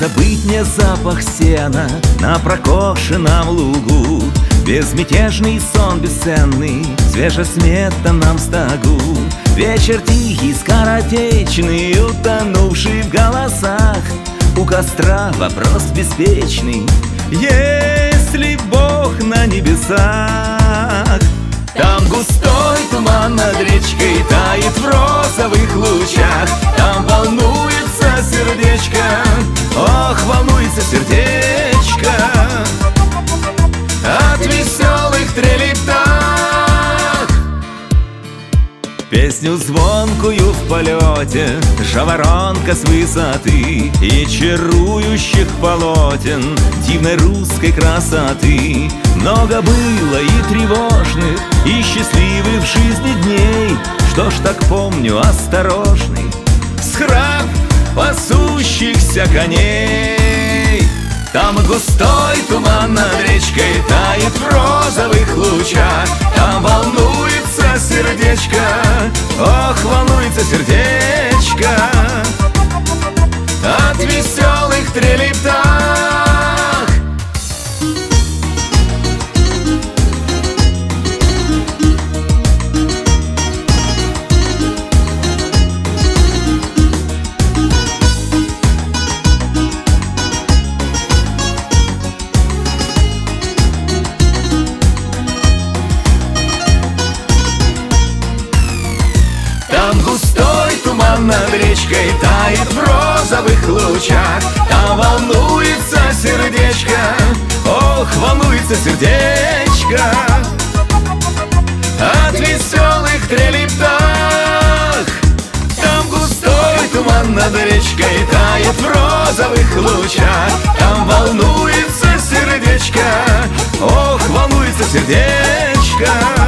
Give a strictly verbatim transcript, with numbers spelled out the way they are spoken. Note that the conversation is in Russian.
забыть мне запах сена на прокошенном лугу, безмятежный сон бесценный, свежесметанном стогу. Вечер тихий, скоротечный, утонувший в голосах, у костра вопрос беспечный: есть ли Бог на небесах? Там густой туман над речкой тает в розовых лучах, там волнуется сердечко, ох, волнуется сердечко от веселых трелей птах. Песню звонкую в полете жаворонка с высоты и чарующих полотен дивной русской красоты. Много было и тревожных, и счастливых в жизни дней. Что ж так помню осторожный всхрап пасущихся коней. Там густой туман над речкой тает в розовых лучах, там волнуется сердечко, ох, волнуется сердечко от веселых трелей птах. Там густой туман над речкой тает в розовых лучах, там волнуется сердечко, ох, волнуется сердечко от веселых трелей птах. Там густой туман над речкой тает в розовых лучах, там волнуется сердечко, ох, волнуется сердечко